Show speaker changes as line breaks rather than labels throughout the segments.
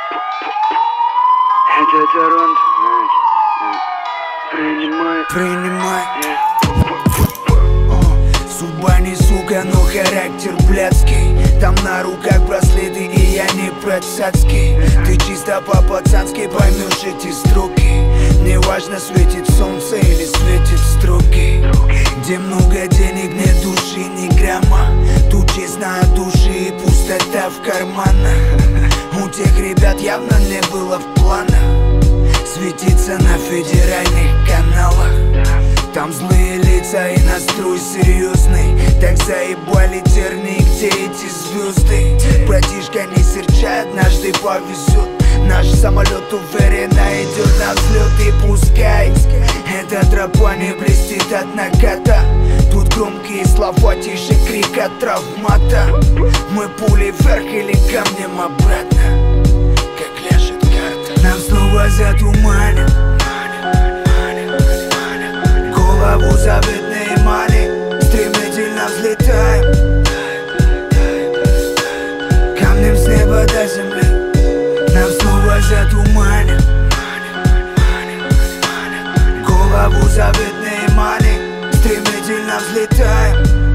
Это Торонто. Принимай. Судьба не сука, но характер блядский. Там на руках браслеты, и я не процацкий. Ты чисто по-пацански поймешь эти строки. Неважно, светит солнце или светит строки. Где много денег, нет души, ни грамма. Тут честно от души и пустота в карманах. У тех ребят явно не было в планах светиться на федеральных каналах. Там злые лица и настрой серьезный. Так заебали тернии, где эти звезды. Братишка, не серчай, однажды повезет. Наш самолет уверенно идет на взлет. И пускай эта тропа не блестит от наката. Тут громкие слова, тише крик от травмата. Мы пулей вверх или камнем обратно, как ляжет карта. Нам снова затуманит голову заветные мани. Стремительно взлетаем камнем с неба до земли. Нам снова затуманит голову заветные мани. Стремительно взлетаем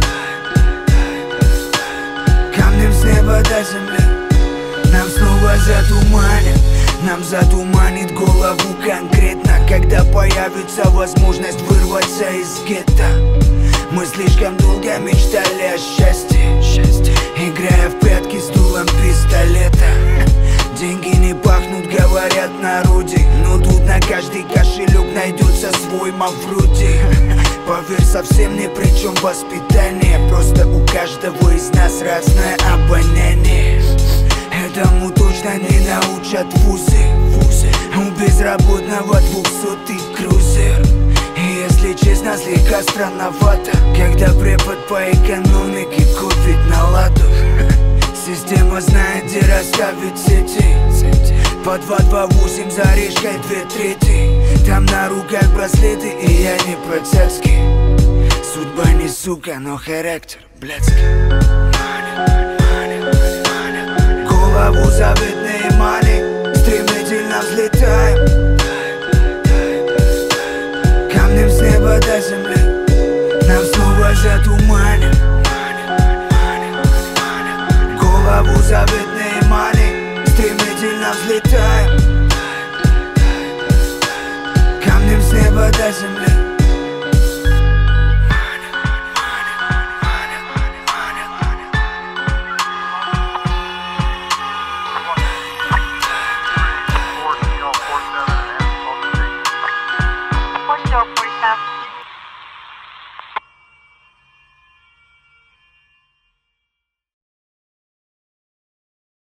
камнем с неба до земли. Нам снова затуманит. Нам затуманит голову конкретно, когда появится возможность вырваться из гетто. Мы слишком долго мечтали о счастье, играя в прятки с дулом пистолета. Деньги не пахнут, говорят народе, но тут на каждый кошелек найдется свой Мавроди. Поверь, совсем ни при чем воспитание, просто у каждого из нас разное обоняние. Этому точно не научат вузы. У безработного 200-й крузер. И если честно, слегка странновато, когда препод по экономике купит на ладу. Система знает, где расставить сети. По 228 за решкой 2/3. Там на руках браслеты, и я не процесский. Судьба не сука, но характер блядский. Голову заветные мани. Стремительно взлетаем камнем с неба до земли. Нам снова затуманит